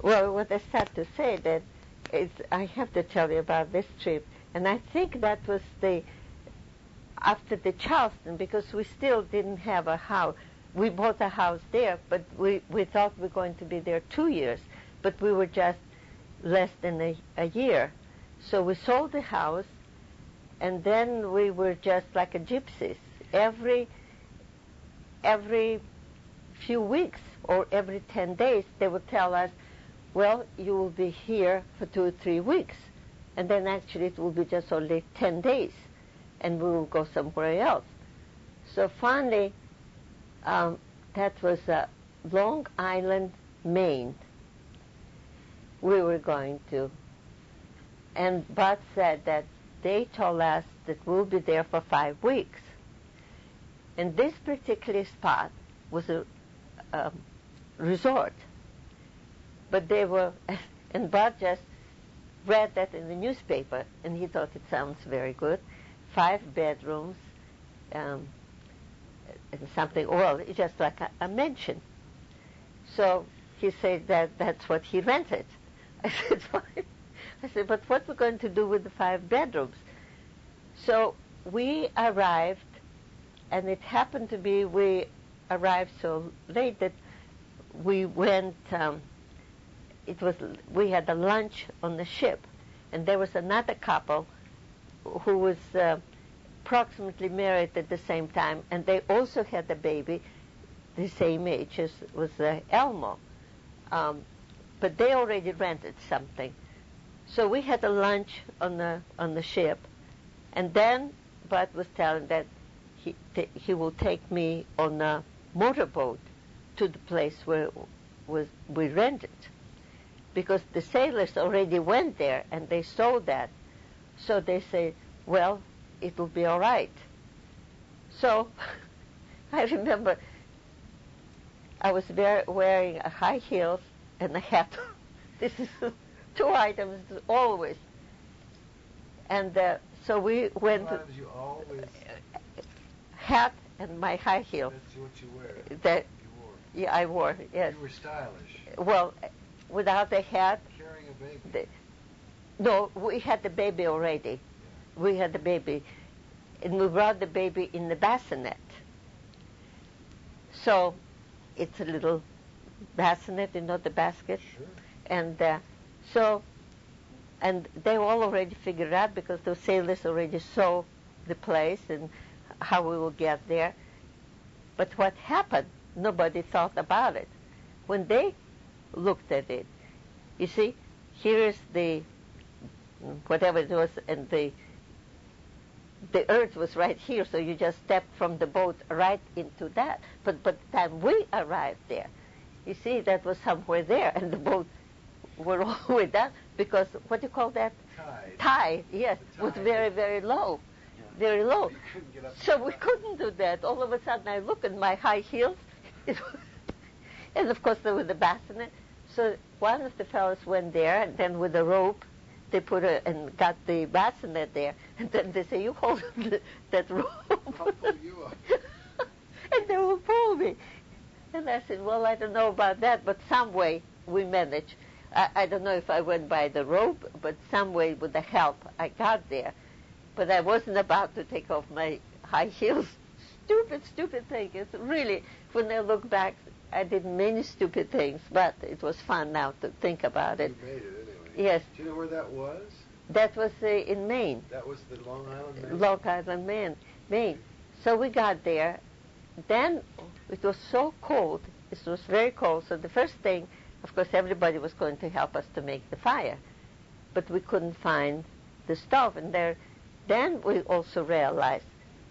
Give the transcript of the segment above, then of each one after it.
Well, what I start to say that is, I have to tell you about this trip, and I think that was after the Charleston, because we still didn't have a house. We bought a house there, but we thought we were going to be there 2 years, but we were just less than a year. So we sold the house, and then we were just like a gypsies. Every few weeks or every 10 days, they would tell us, well, you will be here for 2 or 3 weeks. And then actually it will be just only 10 days, and we will go somewhere else. So finally, that was Long Island, Maine, we were going to. And Bud said that they told us that we'll be there for 5 weeks. And this particular spot was a resort. But they were, and Bud just read that in the newspaper, and he thought it sounds very good. 5 bedrooms, and something, well, it's just like a mansion. So he said that that's what he rented. I said, fine. I said, but what we're going to do with the 5 bedrooms? So we arrived, and it happened to be we arrived so late that we went, we had a lunch on the ship, and there was another couple who was approximately married at the same time, and they also had a baby the same age as was Elmo. But they already rented something. So we had a lunch on the ship, and then Bud was telling that he will take me on a motorboat to the place where we rented, because the sailors already went there and they saw that. So they say, well, it will be all right. So I remember I was wearing a high heels and a hat. This is 2 items always. And so we went to you always hat and my high heels. That's what you wear. That you wore. Yeah, I wore. Yes. You were stylish. Well, without the hat. Carrying a baby. No, we had the baby already. Yeah. We had the baby, and we brought the baby in the bassinet. So it's a little bassinet, you know, the basket. Sure. And and they all already figured out, because the sailors already saw the place and how we will get there. But what happened, nobody thought about it. When they looked at it, you see, here is the, whatever it was, and the earth was right here, so you just stepped from the boat right into that. But by the time we arrived there, you see, that was somewhere there, and the boat were all the way down, because, what do you call that? Tide, yes, was very, very low. Yeah. Very low. So we couldn't do that. All of a sudden, I look at my high heels, and of course there was the bassinet. So one of the fellows went there, and then with a rope, they put and got the bassinet there, and then they say, you hold that rope. I'll pull you up. And they will pull me. And I said, well, I don't know about that, but some way we managed. I don't know if I went by the rope, but some way with the help I got there. But I wasn't about to take off my high heels. Stupid thing. It's really, when I look back, I did many stupid things, but it was fun now to think about it. You made it anyway. Yes. Do you know where that was? That was in Maine. That was the Long Island, Maine? Long Island, Maine. So we got there. Then it was so cold. It was very cold. So the first thing, of course, everybody was going to help us to make the fire. But we couldn't find the stove. And then we also realized,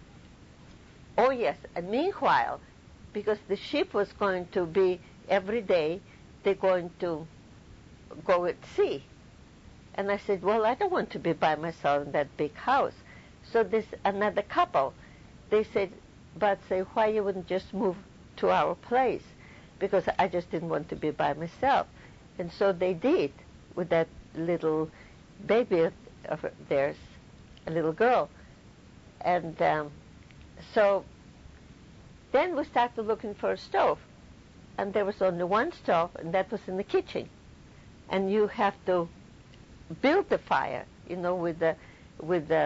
oh, yes, and meanwhile, because the ship was going to be, every day, they're going to go at sea. And I said, well, I don't want to be by myself in that big house. So this another couple, they said, but say, why you wouldn't just move to our place? Because I just didn't want to be by myself. And so they did, with that little baby of theirs, a little girl. And so then we started looking for a stove. And there was only one stove, and that was in the kitchen. and you have to build the fire, with the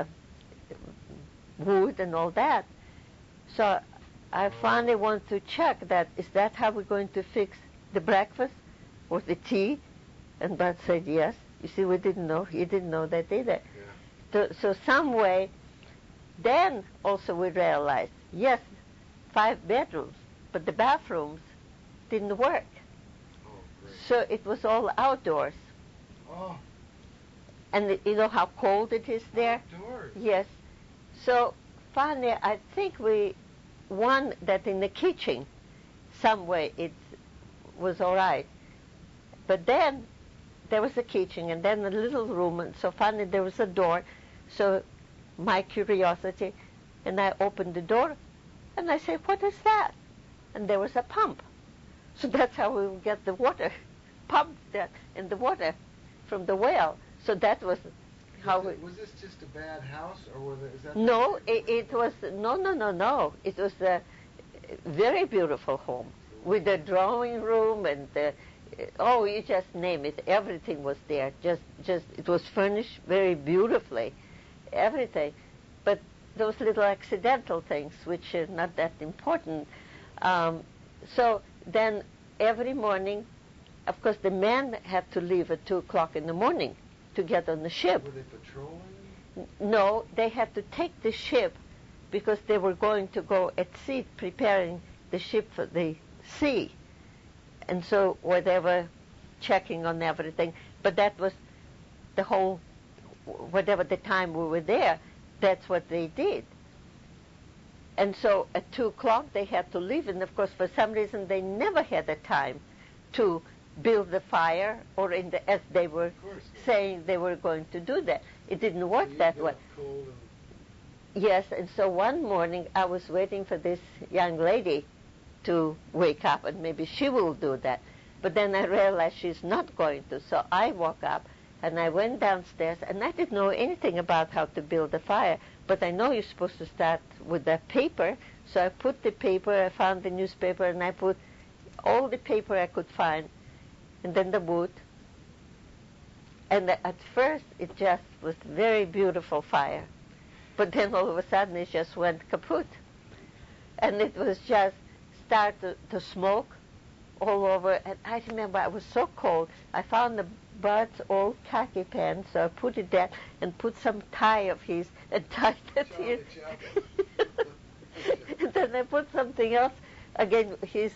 wood and all that. So I finally want to check that, is that how we're going to fix the breakfast or the tea? And Bud said yes. You see, we didn't know. He didn't know that either. Yeah. So some way, then also we realized, yes, 5 bedrooms, but the bathrooms didn't work. Oh, great. So it was all outdoors. Oh, And you know how cold it is there? outdoors. Yes. So finally, I think we won that in the kitchen. Some way it was all right. But then there was a kitchen and then a little room, and so finally there was a door. So my curiosity, and I opened the door, and I said, what is that? And there was a pump. So that's how we would get the water, pumped that in the water from the well. So that was how we... Was this just a bad house, or is that... No, it was, no. It was a very beautiful home with a drawing room and, you just name it. Everything was there. Just it was furnished very beautifully, everything. But those little accidental things, which are not that important. So then every morning, of course, the men had to leave at 2 o'clock in the morning to get on the ship. Were they patrolling? No, they had to take the ship because they were going to go at sea preparing the ship for the sea. And so they were checking on everything. But that was the whole, whatever the time we were there, that's what they did. And so at 2 o'clock they had to leave. And of course, for some reason, they never had the time to build the fire, or as they were saying they were going to do that. It didn't work that way. Cold Yes, and so one morning I was waiting for this young lady to wake up, and maybe she will do that. But then I realized she's not going to. So I woke up, and I went downstairs, and I didn't know anything about how to build a fire. But I know you're supposed to start with the paper. So I put the paper, I found the newspaper, and I put all the paper I could find, and then the wood. And at first, it just was very beautiful fire. But then all of a sudden, it just went kaput. And it was just start to smoke all over. And I remember I was so cold. I found the Bud's old khaki pants, so I put it there and put some tie of his and tied it here. And then I put something else, again, his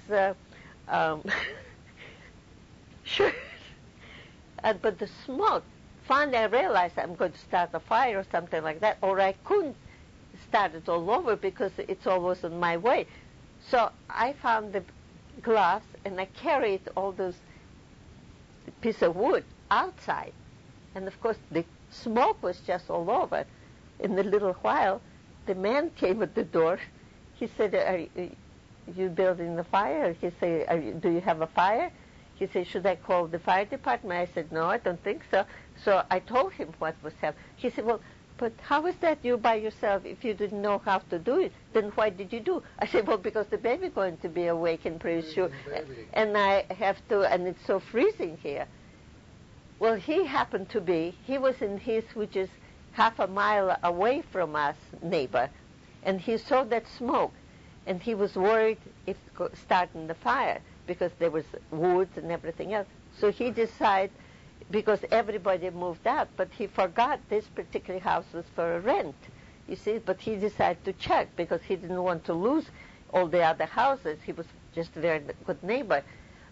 shirt. But the smoke, finally I realized I'm going to start a fire or something like that, or I couldn't start it all over because it's always on my way. So I found the glass and I carried all those piece of wood outside. And of course the smoke was just all over. In a little while, the man came at the door. He said, are you building the fire? He said, do you have a fire? He said, should I call the fire department? I said, no, I don't think so. So I told him what was happening. He said, well, but how is that you by yourself if you didn't know how to do it? Then why did you do? I said, well, because the baby's going to be awakened pretty soon. And I have to, and it's so freezing here. Well, he happened to be, he was in his, which is half a mile away from us, neighbor. And he saw that smoke. And he was worried if starting the fire, because there was woods and everything else. So he decided, because everybody moved out, but he forgot this particular house was for a rent, you see. But he decided to check because he didn't want to lose all the other houses. He was just a very good neighbor.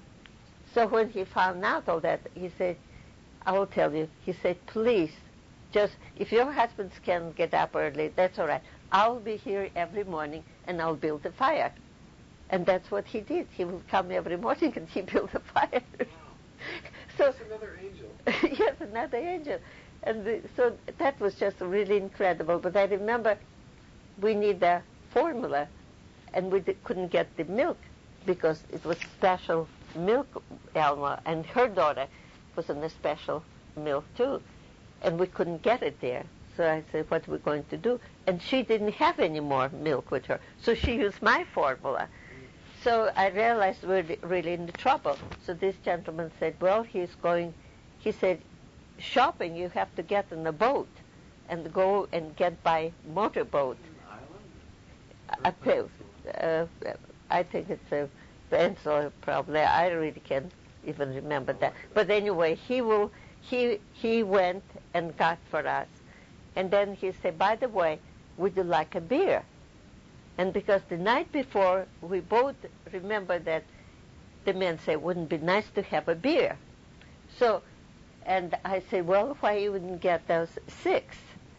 So when he found out all that, he said, I will tell you, he said, please, just, if your husbands can get up early, that's all right. I'll be here every morning and I'll build a fire. And that's what he did. He would come every morning and he built a fire. Wow. So, that's another angel. Yes, another angel. And so that was just really incredible. But I remember we need a formula, and we couldn't get the milk because it was special milk, Alma, and her daughter was in a special milk too. And we couldn't get it there. So I said, what are we going to do? And she didn't have any more milk with her. So she used my formula. So I realized we're really in trouble. So this gentleman said, well, he's going he said, shopping you have to get on a boat and go and get by motorboat. A I think it's a peninsula probably. I really can't even remember that. But anyway, he went and got for us. And then he said, by the way, would you like a beer? And because the night before, we both remember that the man said, wouldn't it be nice to have a beer? So, and I said, well, why you wouldn't get those 6?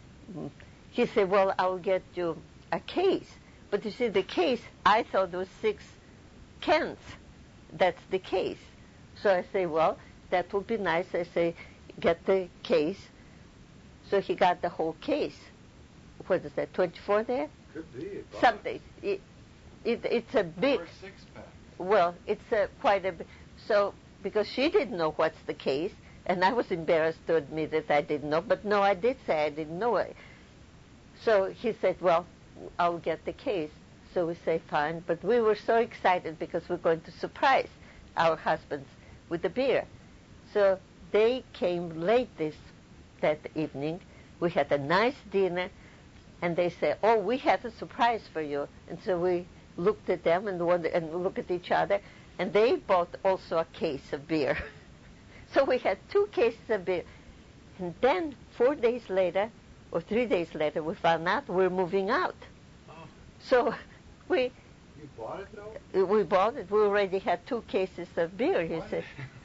He said, well, I'll get you a case. But you see, the case, I thought was 6 cans. That's the case. So I say, well, that would be nice. I say, get the case. So he got the whole case. What is that, 24 there? Could be. Something. It's a big... Or a 6-pack. Well, it's quite a bit. So, because she didn't know what's the case, and I was embarrassed to admit that I didn't know, but no, I did say I didn't know it. So he said, well, I'll get the case. So we say, fine. But we were so excited because we're going to surprise our husbands with the beer. So they came late that evening. We had a nice dinner, and they said, oh, we have a surprise for you. And so we looked at them and looked at each other, and they bought also a case of beer. So we had 2 cases of beer. And then 4 days later, or 3 days later, we found out we're moving out. Oh. So you bought it, though? we bought it. We already had 2 cases of beer, he What? said.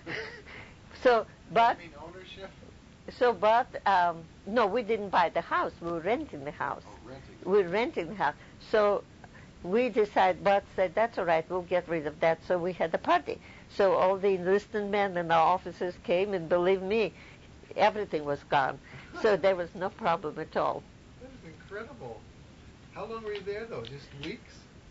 So, but... You mean ownership? So, but, no, we didn't buy the house. We were renting the house. Oh, renting. We were renting the house. So we decided, Bart said, that's all right, we'll get rid of that. So we had a party. So all the enlisted men and our officers came, and believe me, everything was gone. So there was no problem at all. That is incredible. How long were you there, though? Just weeks?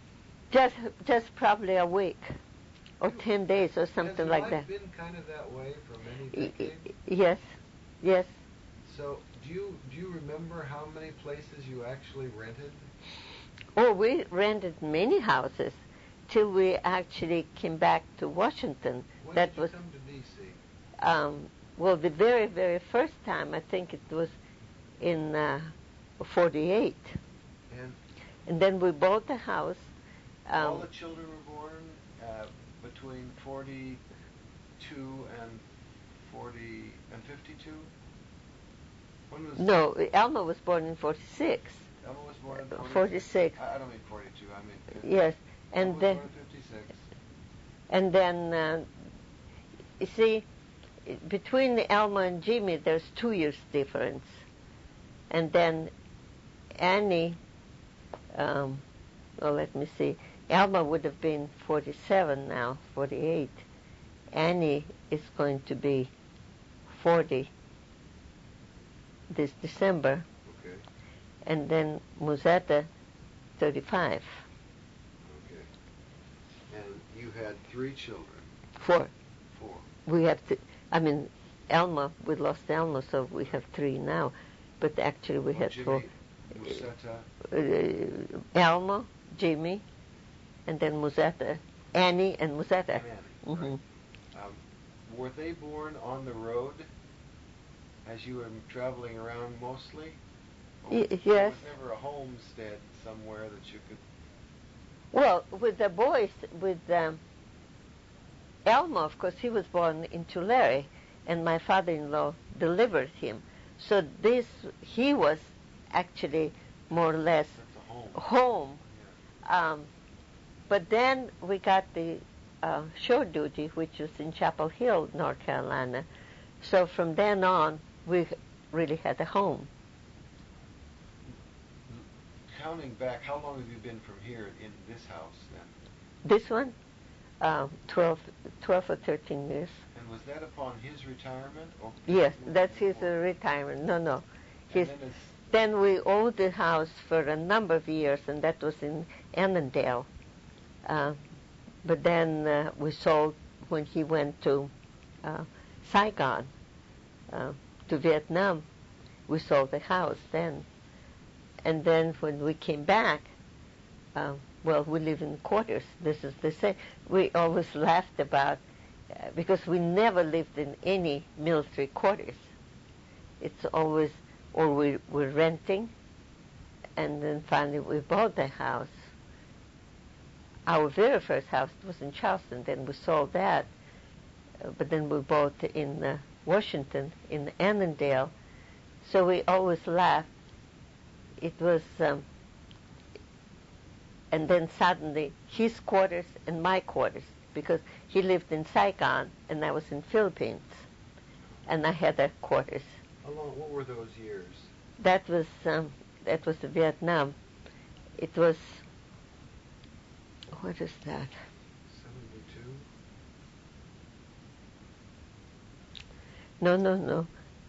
Just probably a week or 10 days or something like that. Has your life been kind of that way for many decades? Yes. So do you remember how many places you actually rented? Oh, we rented many houses till we actually came back to Washington. When that did you was come to D.C.? Well, the very, very first time, I think it was in 48. And then we bought the house. All the children were born between 42 and 52? When was No, Alma was born in 46. Alma was born in 46. I don't mean 42, I mean 50. Yes. And And then, born in 56. and then you see, between Alma and Jimmy, there's 2 years difference. And then Annie, well, let me see. Alma would have been 47 now, 48. Annie is going to be 40 this December. Okay. And then Musetta, 35. Okay. And you had 3 children? 4. 4. We have Alma, we lost Alma, so we have 3 now. But actually we had Jimmy, 4. Musetta. Alma, Jimmy, and then Musetta, Annie and Musetta. Annie, Mm-hmm. right. Were they born on the road as you were traveling around mostly? Yes. There was never a homestead somewhere that you could... Well, with the boys, with Elmo, of course, he was born in Tulare, and my father-in-law delivered him. So he was actually more or less home. Yeah. But then we got the shore duty, which was in Chapel Hill, North Carolina. So from then on, we really had a home. Counting back, how long have you been from here in this house then? This one, 12 or 13 years. And was that upon his retirement? Or Yes, that's his retirement. No. Then we owned the house for a number of years, and that was in Annandale. But then we sold when he went to Saigon, to Vietnam. We sold the house then. And then when we came back, we live in quarters. This is the same. We always laughed about because we never lived in any military quarters. It's always, or we're renting, and then finally we bought the house. Our very first house was in Charleston, then we sold that, but then we bought in Washington, in Annandale. So we always laughed. It was, and then suddenly his quarters and my quarters, because he lived in Saigon and I was in Philippines, and I had the quarters. How long? What were those years? That was Vietnam. It was, what is that? 72? No.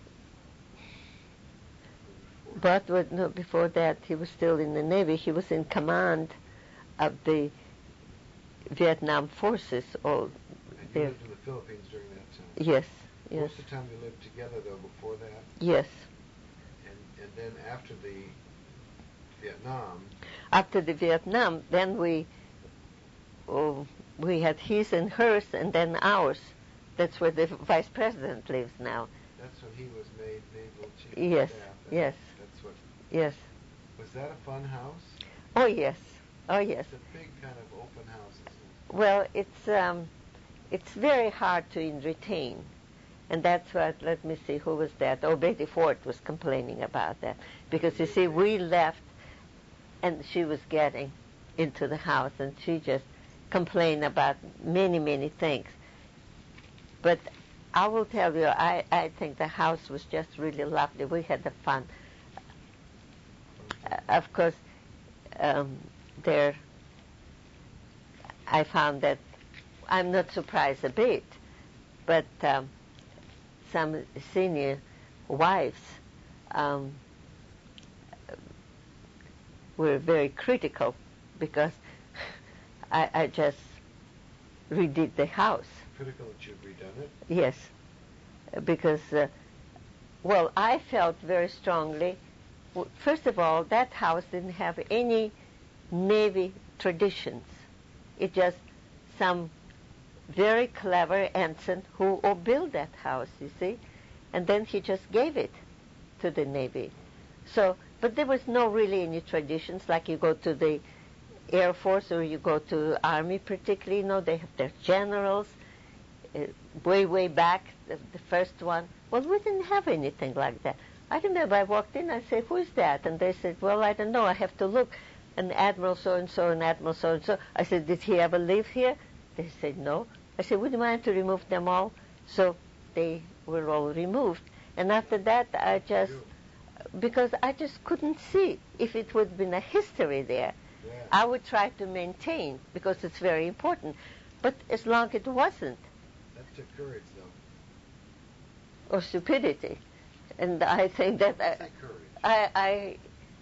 But no, before that, he was still in the Navy. He was in command of the Vietnam forces. And you lived in the Philippines during that time? Yes. Most of the time you lived together, though, before that? Yes. And then after the Vietnam? After the Vietnam, then we had his and hers, and then ours. That's where the vice president lives now. That's when he was made naval chief Yes, of staff. yes. That's what. Yes. Was that a fun house? Oh yes. It's a big kind of open house, isn't it? Well, it's very hard to retain, and that's what. Let me see, who was that? Oh, Betty Ford was complaining about that because you see, we left, and she was getting into the house, and she just complained about many things. But I will tell you, I think the house was just really lovely. We had the fun. Of course, there I found that I'm not surprised a bit, but some senior wives were very critical because I just redid the house. Critical that you've redone it? Yes, because, well, I felt very strongly, first of all, that house didn't have any Navy traditions. It just some very clever ensign who built that house, you see, and then he just gave it to the Navy. So, but there was no really any traditions, like you go to the Air Force or you go to Army particularly, they have their generals. Way back, the first one, well, we didn't have anything like that. I remember I walked in, I said, who's that? And they said, well, I don't know, I have to look. And Admiral so-and-so and Admiral so-and-so. I said, did he ever live here? They said, no. I said, would you mind to remove them all? So they were all removed. And after that, because I just couldn't see if it would have been a history there. Yeah. I would try to maintain, because it's very important. But as long as it wasn't, that took courage, though. or stupidity. And I think that I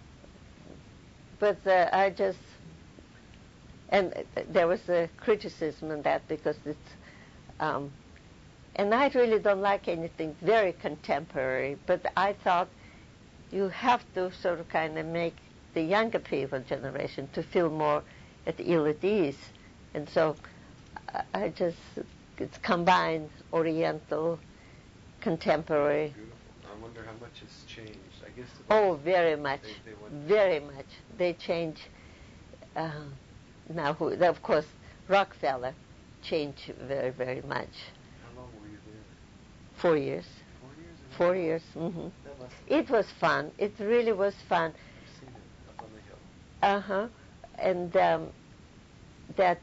just, and there was a criticism on that because it's, and I really don't like anything very contemporary, but I thought you have to sort of kind of make the younger people generation to feel more at ease. And so I just, it's combined Oriental, contemporary. Beautiful. I wonder how much has changed. I guess. Oh, very much. Very much. They change. Now, of course, Rockefeller changed very, very much. How long were you there? 4 years. 4 years? 4 years. Mm-hmm. It was fun. It really was fun. I've seen it up on the hill. Uh-huh. And that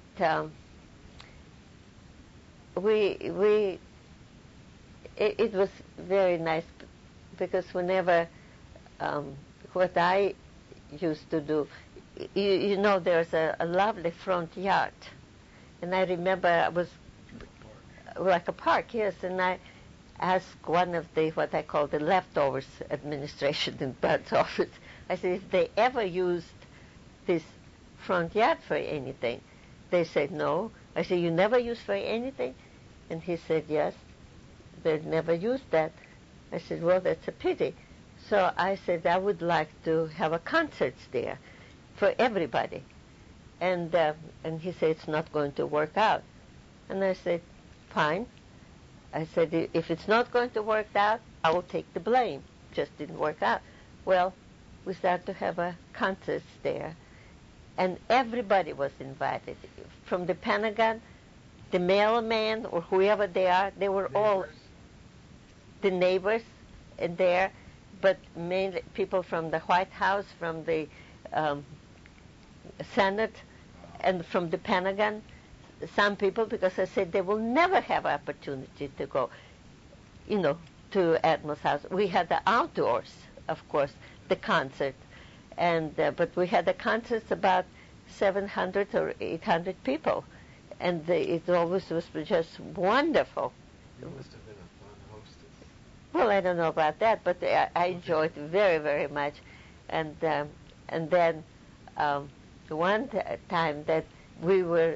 it was very nice because whenever what I used to do, there's a lovely front yard, and I remember I was like a park, yes, and I asked one of the what I call the leftovers administration in Bud's office. I said, if they ever used this front yard for anything. They said no. I said, you never used for anything? And he said, yes, they've never used that. I said, well, that's a pity. So I said, I would like to have a concert there for everybody. And he said, it's not going to work out. And I said, fine. I said, if it's not going to work out, I will take the blame. Just didn't work out. Well, we started to have a concert there, and everybody was invited. From the Pentagon, the mailman, or whoever they are, they were all the neighbors in there, but mainly people from the White House, from the Senate, and from the Pentagon. Some people, because I said they will never have opportunity to go, to Admiral's house. We had the outdoors, of course, the concert, and but we had the concerts about 700 or 800 people, and it always was just wonderful. You must have been a fun hostess. Well, I don't know about that, but I enjoyed it very, very much, and then one time that we were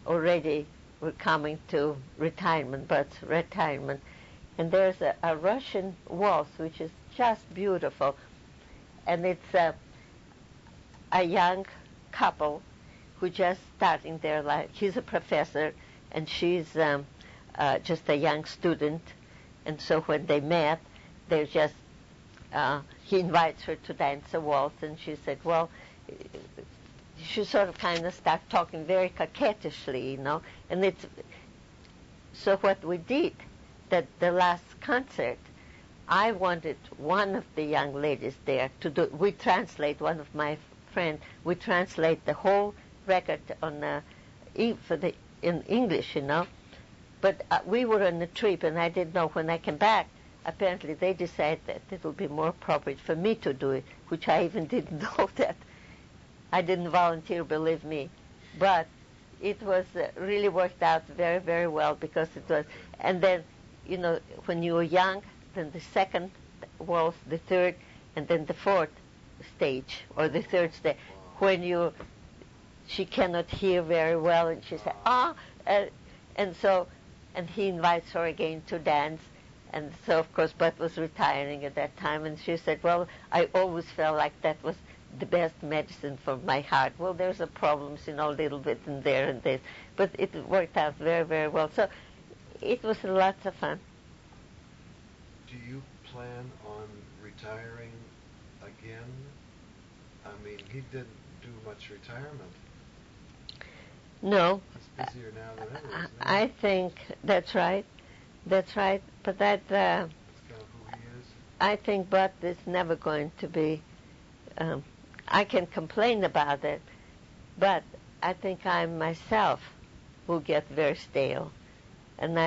coming to retirement, and there's a Russian waltz which is just beautiful, and it's a young couple who just starting their life. He's a professor, and she's just a young student, and so when they met, they're just he invites her to dance a waltz, and she said, well, she sort of kind of started talking very coquettishly, and it's so what we did, that the last concert, I wanted one of the young ladies there to do, we translate, one of my friends, we translate the whole record on in English, but we were on a trip, and I didn't know. When I came back, apparently they decided that it would be more appropriate for me to do it, which I even didn't know that. I didn't volunteer, believe me, but it was really worked out very, very well, because it was, and then, when you were young, then the second waltz, the third, and then the fourth stage, or the third stage, when she cannot hear very well, and she said, and he invites her again to dance, and so, of course, Bud was retiring at that time, and she said, well, I always felt like that was the best medicine for my heart. Well, there's a problems, a little bit in there and this, but it worked out very, very well. So it was lots of fun. Do you plan on retiring again? I mean, he didn't do much retirement. No. He's busier now than ever, isn't he? I think that's right. That's right. But that's kind of who he is. I think Bud is never going to be. I can complain about it, but I think I myself will get very stale. And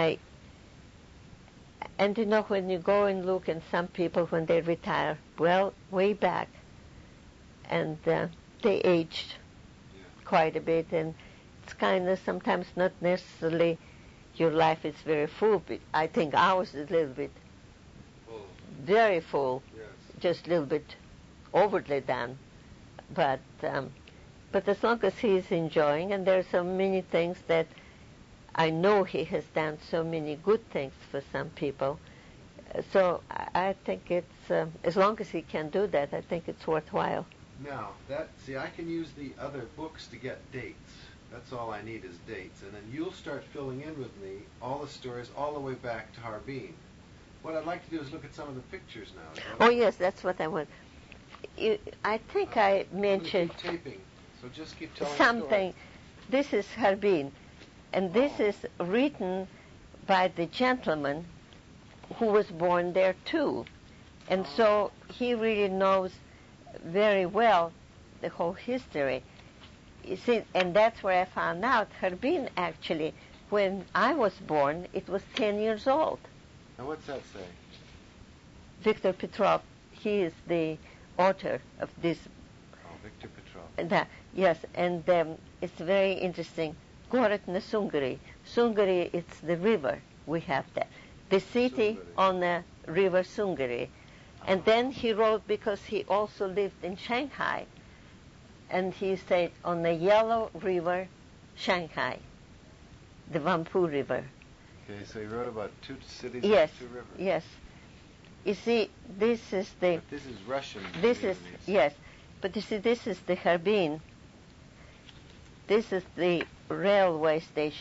when you go and look, and some people, when they retire, well, way back, and they aged quite a bit, and it's kind of sometimes not necessarily your life is very full, but I think ours is a little bit very full, just a little bit overly done. But as long as he's enjoying, and there are so many things that I know he has done, so many good things for some people. So I think it's, as long as he can do that, I think it's worthwhile. Now, I can use the other books to get dates. That's all I need is dates. And then you'll start filling in with me all the stories all the way back to Harbin. What I'd like to do is look at some of the pictures now. Oh, yes, that's what I want. I think I mentioned keep taping, so just keep telling something. This is Harbin, and this is written by the gentleman who was born there too. And so he really knows very well the whole history. You see, and that's where I found out Harbin, actually, when I was born, it was 10 years old. Now what's that say? Victor Petrov, he is the author of this. Oh, Victor Petrov. Yes, and it's very interesting. Город на Sungari. Sungari, it's the river we have there. The city on the river Sungari. And then he wrote, because he also lived in Shanghai, and he said on the Yellow River, Shanghai, the Wampu River. Okay, so he wrote about two cities and two rivers. Yes. You see, this is the... But this is Russian. This is, yes. But you see, this is the Harbin. This is the railway station.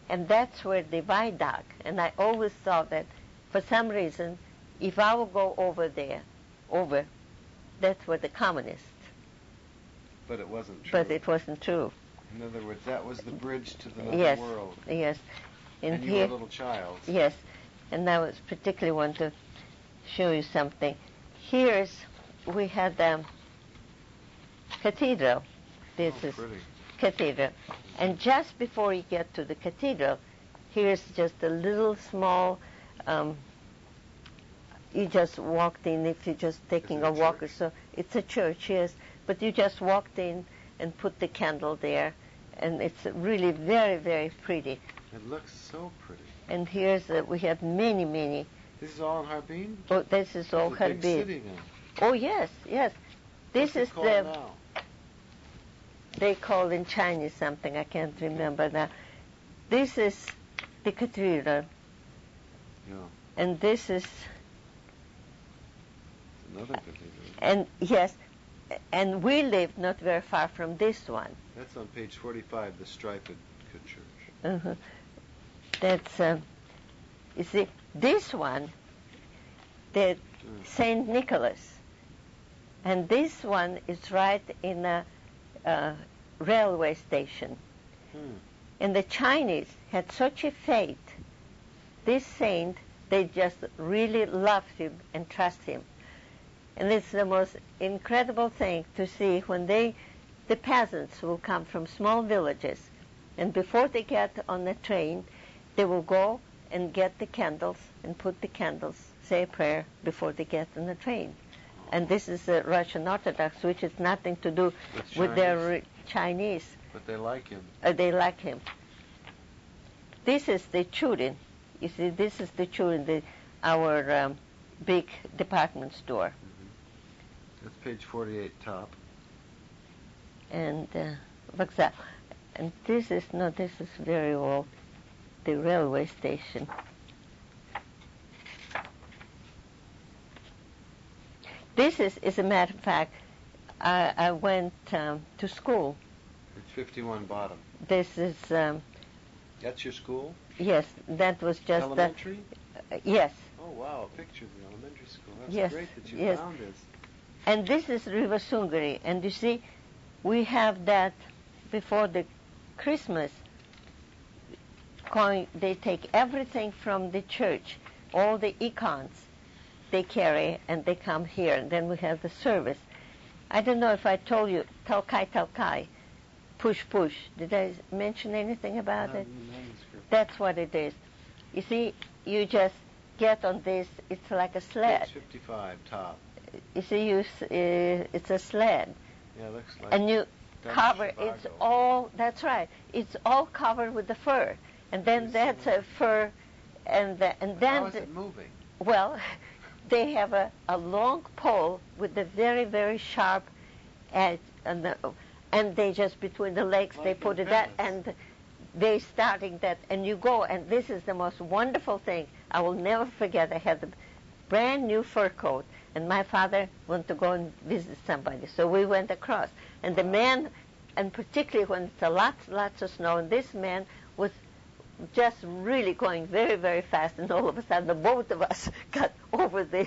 and that's where the viaduct. And I always thought that, for some reason, if I would go over there, that's where the communists. But it wasn't true. But it wasn't true. In other words, that was the bridge to the Yes, world. yes. And you were a little child. Yes, and I was particularly want to show you something. We had the cathedral. This is pretty. cathedral. And just before you get to the cathedral, here's just a little small, you just walked in, if you're just taking a walk or so. It's a church, yes. But you just walked in and put the candle there, and it's really very, very pretty. It looks so pretty. And we have many, many. This is all in Harbin? Oh, this is all Harbin. It's a big city now. Oh, yes, yes. What's it called now? They call in Chinese something, I can't remember now. This is the cathedral. Yeah. And this is... It's another cathedral. And, yes, and we live not very far from this one. That's on page 45, the striped church. Uh-huh. That's, you see, this one, the St. Nicholas, and this one is right in a railway station. And the Chinese had such a faith, this saint, they just really loved him and trust him. And it's the most incredible thing to see when the peasants will come from small villages, and before they get on the train, they will go and get the candles and put the candles, say a prayer before they get on the train. And this is the Russian Orthodox, which has nothing to do with their Chinese. But they like him. They like him. This is the Churin. You see, this is the Churin, our big department store. That's page 48, top. And Vokzal. And this is very old, the railway station. This is, as a matter of fact, I went to school. It's 51 bottom. This is... That's your school? Yes, that was just... Elementary? Yes. Oh, wow, a picture of the elementary school. That's yes, great that you found this. And this is Rivasungari. And you see, we have that before the Christmas. They take everything from the church, all the icons they carry, and they come here. And then we have the service. I don't know if I told you, Talkai, push, push. Did I mention anything about it? That's what it is. You see, you just get on this, it's like a sled. Page 55, top. You see, it's a sled. Yeah, it looks like... And you cover, it's all, that's right, it's all covered with the fur. And then that's a fur, and then... How is it moving? Well, they have a long pole with a very, very sharp edge, and they just, between the legs, like they put it that, and they starting that, and you go, and this is the most wonderful thing. I will never forget, I had a brand new fur coat, and my father wanted to go and visit somebody, so we went across. And the man, and particularly when it's lots of snow, and this man was just really going very, very fast, and all of a sudden the both of us got over the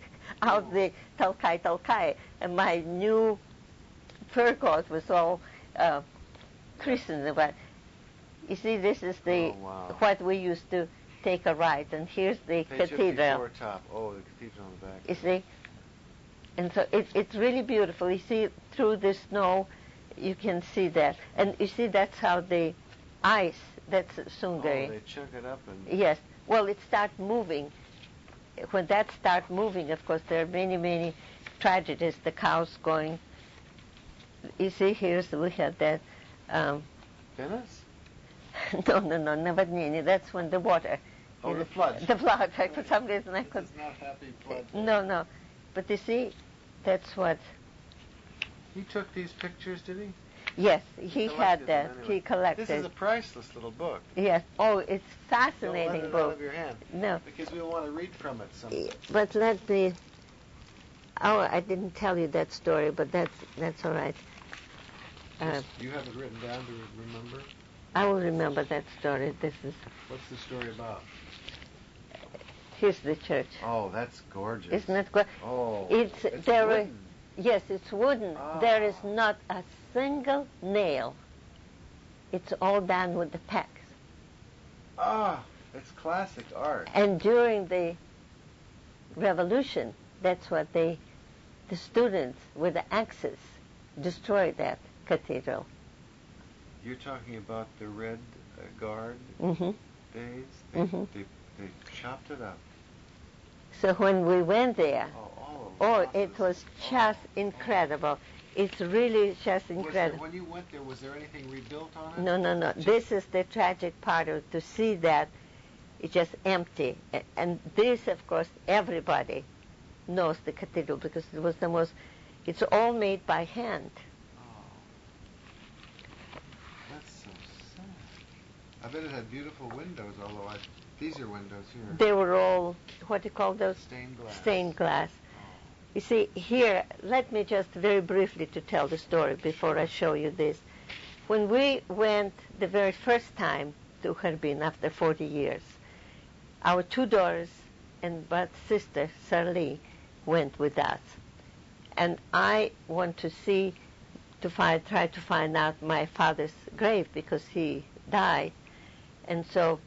Talkai, and my new fur coat was all christened. But you see, this is what we used to take a ride, and here's the Page cathedral. 54, top. Oh, the cathedral on the back. You see, and so it's really beautiful. You see, through the snow, you can see that, and you see that's how the ice. That's Sungari. Oh, they chunk it up and... Yes. Well, it starts moving. When that starts moving, of course, there are many, many tragedies. The cows going... You see, we have that... Venice? No, Navadnini. That's when the water... Oh, the flood. The flood. For some reason I could... This is not happy flood. No. But you see, that's what... He took these pictures, did he? Yes, he had that. Anyway. He collected. This is a priceless little book. Yes. Oh, it's fascinating Don't let it book. out of your hand. No. Because we'll want to read from it sometime. But let me... Oh, I didn't tell you that story, but that's all right. You have it written down to remember? I will remember that story. What's the story about? Here's the church. Oh, that's gorgeous. Isn't it gorgeous? Oh, it's wooden. Yes, it's wooden. Ah. There is not a single nail. It's all done with the tacks. Ah, it's classic art. And during the revolution, that's what the students with the axes destroyed that cathedral. You're talking about the Red Guard Mm-hmm. days? They chopped it up. So when we went there, it was just Oh. incredible. It's really just incredible. When you went there, was there anything rebuilt on it? No. This is the tragic part of to see that it's just empty. And this, of course, everybody knows the cathedral because it was the most, it's all made by hand. That's so sad. I bet it had beautiful windows, although these are windows here. They were all, what do you call those? Stained glass. Stained glass. Oh. You see, here, let me just very briefly to tell the story before I show you this. When we went the very first time to Harbin after 40 years, our two daughters and but sister, Sarli, went with us. And I want to try to find out my father's grave because he died. And so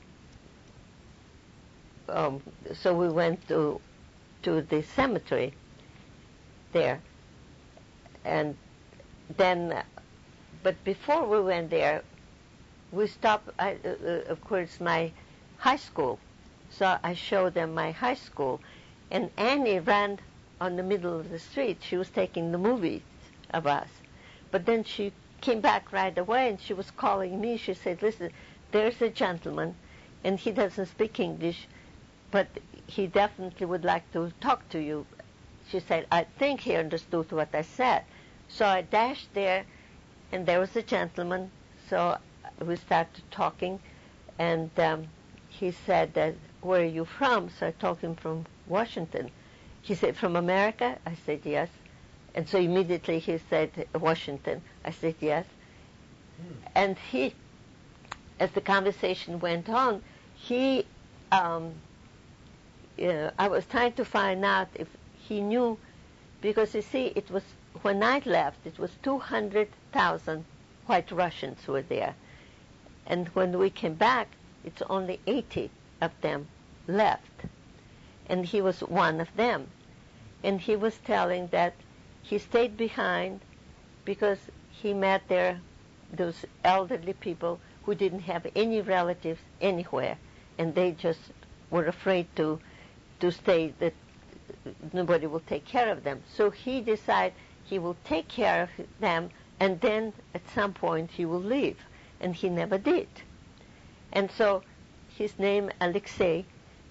we went to the cemetery there. And then, but before we went there, we stopped, of course, my high school. So I showed them my high school. And Annie ran on the middle of the street. She was taking the movies of us. But then she came back right away and she was calling me. She said, listen, there's a gentleman and he doesn't speak English, but he definitely would like to talk to you. She said, I think he understood what I said. So I dashed there and there was a gentleman. So we started talking and he said, where are you from? So I told him from Washington. He said, from America? I said, yes. And so immediately he said, Washington. I said, yes. And he, as the conversation went on, I was trying to find out if he knew, because you see, it was, when I left, it was 200,000 white Russians were there. And when we came back, it's only 80 of them left. And he was one of them. And he was telling that he stayed behind because he met there those elderly people who didn't have any relatives anywhere. And they just were afraid to stay, that nobody will take care of them. So he decided he will take care of them and then at some point he will leave. And he never did. And so his name, Alexei,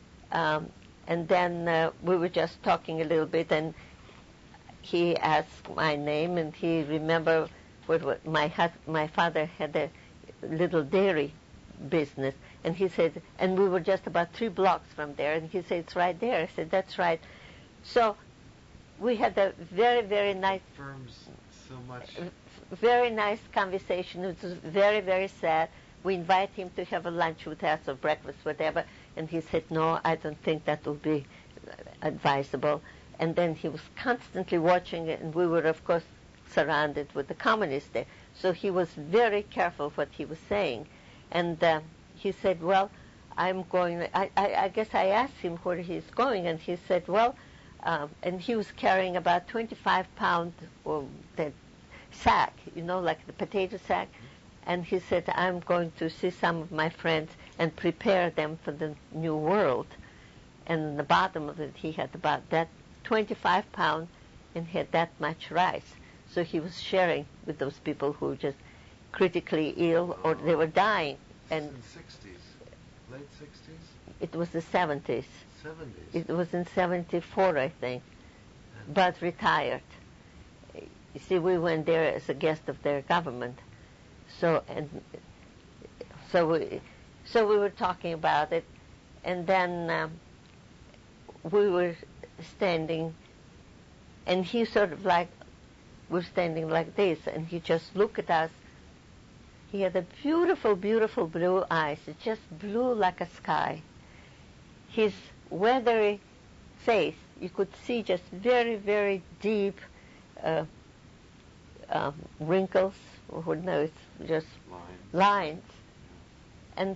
and then we were just talking a little bit, and he asked my name, and he remembered what my father had a little dairy business, and he said, and we were just about 3 blocks from there, and he said, it's right there. I said, that's right. So we had a very, very nice, so much, very nice conversation. It was very, very sad. We invited him to have a lunch with us or breakfast, whatever, and he said, no, I don't think that would be advisable. And then he was constantly watching it, and we were, of course, surrounded with the communists there. So he was very careful what he was saying. And he said, well, I'm going, I guess I asked him where he's going, and he said, well, and he was carrying about 25-pound that sack, like the potato sack. And he said, I'm going to see some of my friends and prepare them for the new world. And in the bottom of it, he had about that 25 pounds and had that much rice. So he was sharing with those people who were just critically ill or they were dying. And in the 60s, late 60s? It was the 70s. 70s? It was in 74, I think, but retired. You see, we went there as a guest of their government. So we were talking about it, and then we were standing, and he sort of like, we're standing like this, and he just looked at us, He had a beautiful, beautiful blue eyes, just blue like a sky. His weathery face, you could see just very, very deep wrinkles, or who knows, just lines. And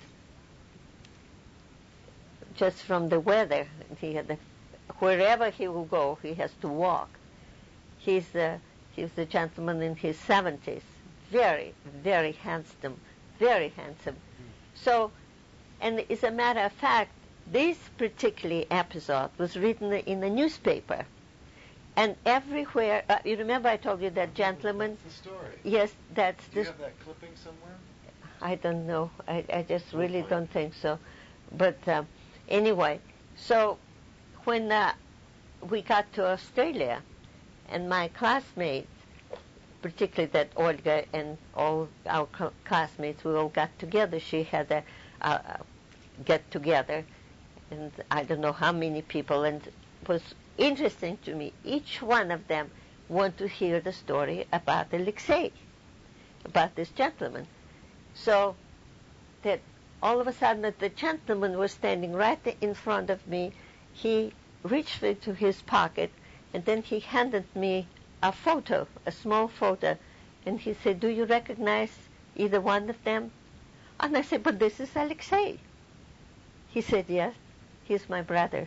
just from the weather, wherever he will go, he has to walk. He's a gentleman in his 70s, very, very handsome, very handsome. So, and as a matter of fact, this particular episode was written in the newspaper. And everywhere, you remember I told you that gentleman? That's the story. Yes, that's Do you have that clipping somewhere? I don't know. I just really don't think so. But anyway, so when we got to Australia, and my classmates, particularly that Olga and all our classmates, we all got together. She had a get-together, and I don't know how many people, and it was interesting to me. Each one of them wanted to hear the story about Alexei, about this gentleman. So that all of a sudden the gentleman was standing right in front of me. He reached into his pocket, and then he handed me a photo, a small photo, and he said, "Do you recognize either one of them?" And I said, "But this is Alexei." He said, "Yes, he's my brother."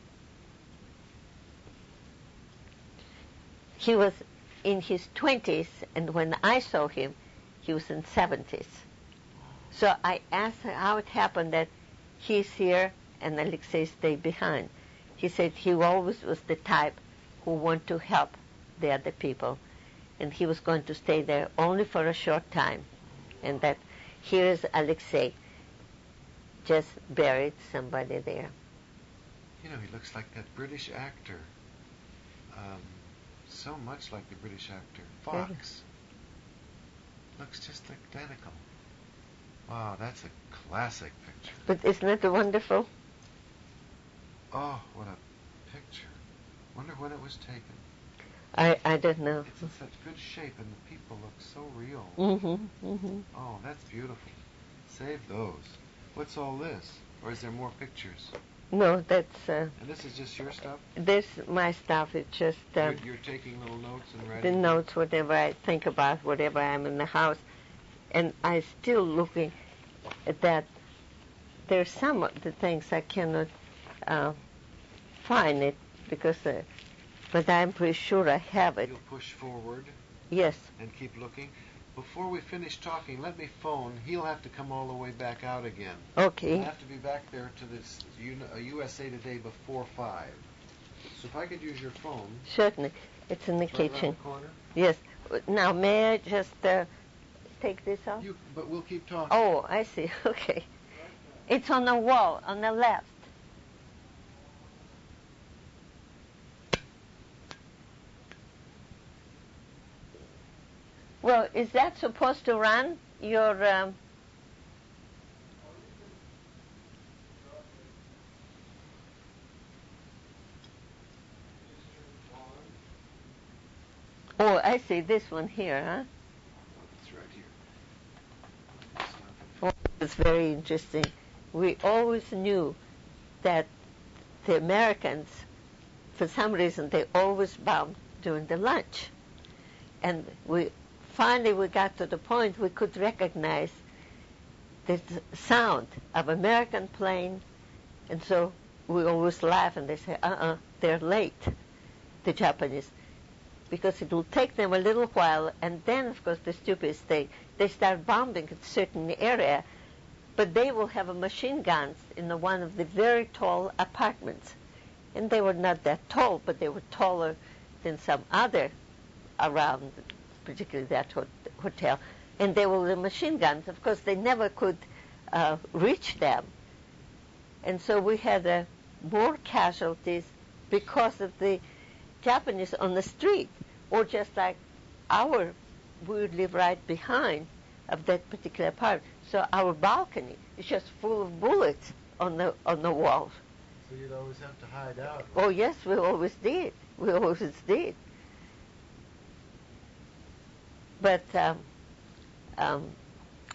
He was in his 20s, and when I saw him, he was in 70s. So I asked her how it happened that he's here and Alexei stayed behind. He said he always was the type who wanted to help the other people, and he was going to stay there only for a short time, and that here is Alexei, just buried somebody there. You know, he looks like that British actor. So much like the British actor. Fox. Looks just identical. Wow, that's a classic picture. But isn't it wonderful? Oh, what a picture. Wonder when it was taken. I don't know. It's in such good shape, and the people look so real. Oh, that's beautiful. Save those. What's all this? Or is there more pictures? No, that's... and this is just your stuff? This, my stuff, it's just... You're taking little notes and writing? The notes, whatever I think about, whatever I'm in the house. And I'm still looking at that. There's some of the things I cannot find it, because... but I'm pretty sure I have it. You'll push forward? Yes. And keep looking? Before we finish talking, let me phone. He'll have to come all the way back out again. Okay. I'll have to be back there to this USA Today before 5. So if I could use your phone. Certainly. It's in the right kitchen. around the corner? Yes. Now, may I just take this off? But we'll keep talking. Oh, I see. Okay. It's on the wall, on the left. Well, is that supposed to run your... Oh, I see. This one here, huh? It's right here. Oh, it's very interesting. We always knew that the Americans, for some reason, they always bombed during the lunch. And finally we got to the point we could recognize the sound of American plane, and so we always laugh and they say, they're late, the Japanese, because it will take them a little while, and then, of course, the stupidest thing, they start bombing a certain area, but they will have machine guns in one of the very tall apartments. And they were not that tall, but they were taller than some other around, particularly that hotel. And they were the machine guns. Of course, they never could reach them. And so we had more casualties because of the Japanese on the street, or just like we would live right behind of that particular apartment. So our balcony is just full of bullets on the walls. So you'd always have to hide out. Oh yes, we always did. We always did. But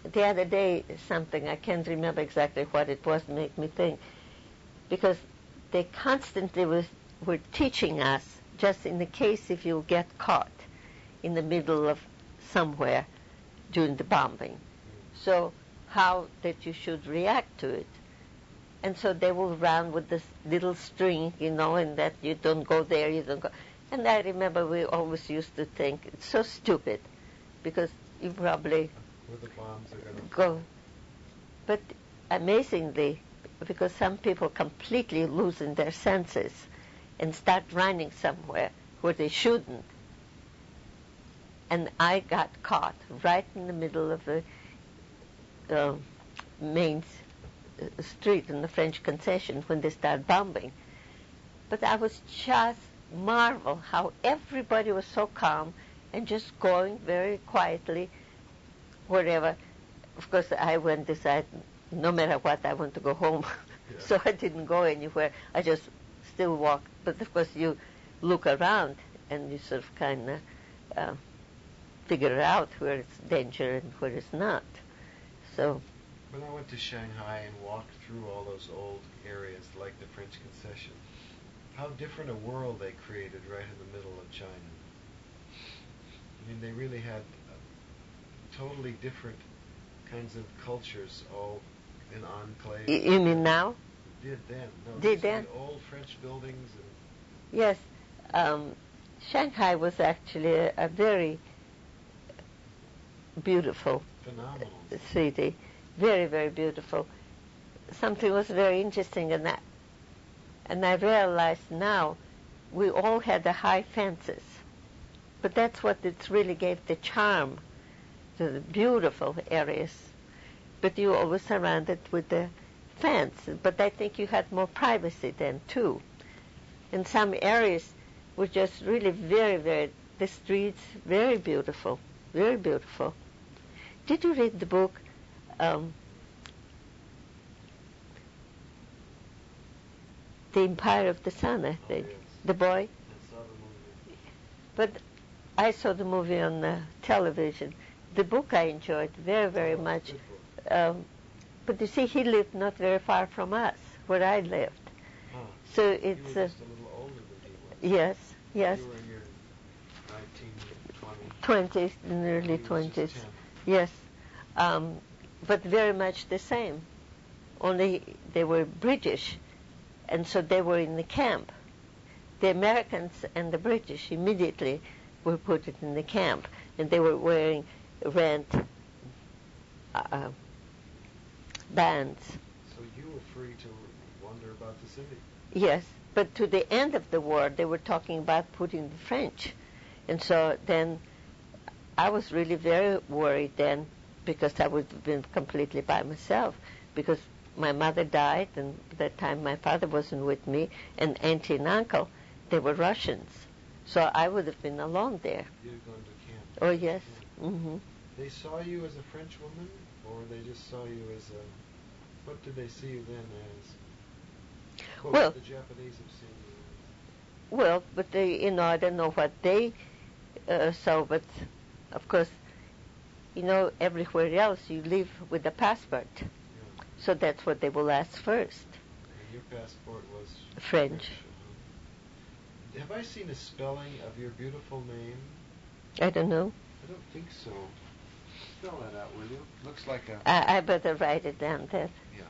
the other day something, I can't remember exactly what it was, made me think, because they constantly were teaching us, just in the case if you get caught in the middle of somewhere during the bombing, so how that you should react to it. And so they will run with this little string, and that you don't go there, you don't go. And I remember we always used to think, it's so stupid, because you probably where the bombs are going to go. But amazingly, because some people completely losing their senses and start running somewhere where they shouldn't. And I got caught right in the middle of the main street in the French concession when they started bombing. But I was just marvel how everybody was so calm and just going very quietly wherever. Of course, I went decide no matter what, I want to go home. Yeah. So I didn't go anywhere. I just still walked. But of course, you look around and you sort of kind of figure out where it's danger and where it's not. So when I went to Shanghai and walked through all those old areas like the French concession, how different a world they created right in the middle of China. I mean, they really had totally different kinds of cultures all in enclaves. You mean now? Did then. No, Did these then? are the old French buildings. And yes. Shanghai was actually a very beautiful phenomenal city. Very, very beautiful. Something was very interesting in that. And I realized now we all had the high fences. But that's what it really gave the charm to the beautiful areas. But you always surrounded with the fence. But I think you had more privacy then, too. In some areas were just really very, very, the streets, very beautiful. Very beautiful. Did you read the book, The Empire of the Sun, I think? Oh, yes. The boy? I saw the movie. But I saw the movie on television. The book I enjoyed very, very much. Good book. But you see, he lived not very far from us, where I lived. Huh. So You it's... were just a little older than he was. yes, yes. You were in your 19, 20s, in the early He was just 20s. 10. Yes. But very much the same. Only they were British, and so they were in the camp. The Americans and the British immediately were put in the camp, and they were wearing red bands. So you were free to wander about the city. Yes, but to the end of the war, they were talking about putting the French. And so then I was really very worried then, because I would have been completely by myself, because my mother died, and at that time my father wasn't with me, and auntie and uncle, they were Russians. So I would have been alone there. You'd have gone to camp. Oh, yes. Yeah. Mm-hmm. They saw you as a French woman, or they just saw you as a... What did they see you then as? What Well, would the Japanese have seen you as? Well, but they, I don't know what they saw, but of course, everywhere else you live with a passport. Yeah. So that's what they will ask first. And your passport was? French. Have I seen a spelling of your beautiful name? I don't know. I don't think so. Spell that out, will you? Looks like a... I better write it down there. Yeah.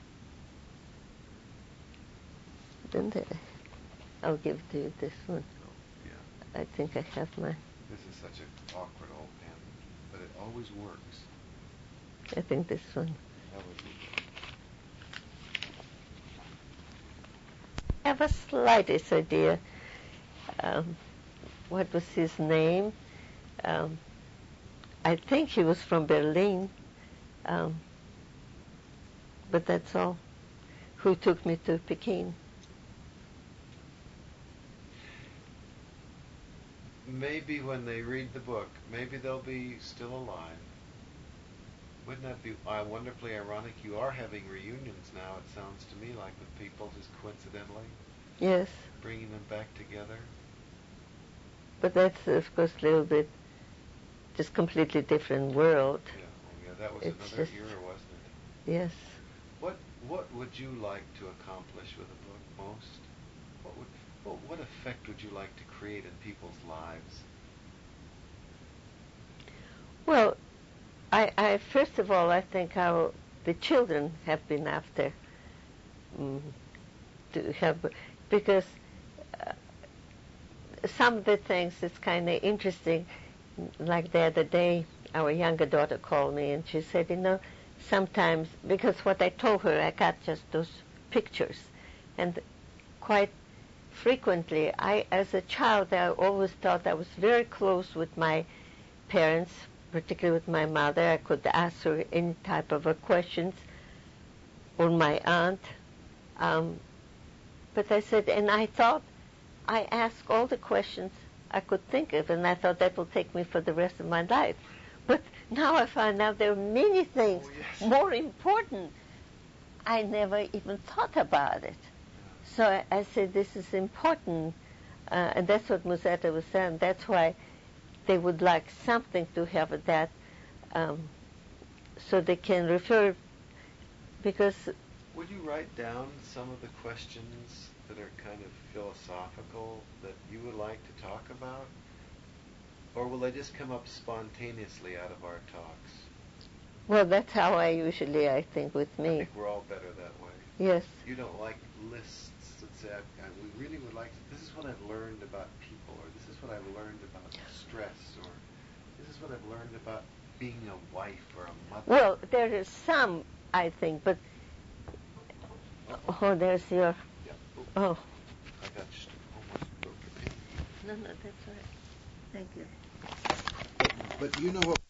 Then I'll give to you this one. Oh, yeah. I think I have my... This is such an awkward old pen, but it always works. I think this one. That would be good. I have a slightest idea. What was his name? I think he was from Berlin. But that's all. Who took me to Peking. Maybe when they read the book, maybe they'll be still alive. Wouldn't that be wonderfully ironic? You are having reunions now, it sounds to me, like with people just coincidentally. Yes. Bringing them back together. But that's, of course, a little bit just completely different world. Yeah, that was it's another just, era, wasn't it? yes. What would you like to accomplish with a book most? What effect would you like to create in people's lives? Well, I first of all, I think how the children have been after mm, to have, because uh, some of the things it's kind of interesting. Like the other day, our younger daughter called me and she said, sometimes, because what I told her, I got just those pictures. And quite frequently, as a child, I always thought I was very close with my parents, particularly with my mother. I could ask her any type of questions, or my aunt. But I said, and I thought I asked all the questions I could think of, and I thought that will take me for the rest of my life. But now I find out there are many things more important. I never even thought about it. So I said, this is important, and that's what Musetta was saying. That's why they would like something to have that, so they can refer, because... Would you write down some of the questions that are kind of philosophical that you would like to talk about? Or will they just come up spontaneously out of our talks? Well, that's how I usually, I think, with me. I think we're all better that way. Yes. You don't like lists that say, we really would like to, this is what I've learned about people, or this is what I've learned about stress, or this is what I've learned about being a wife or a mother. Well, there is some, I think, but... Oh, there's your... Yeah. Oh. I got just almost broke your pen. No, that's all right. Thank you. But you know what...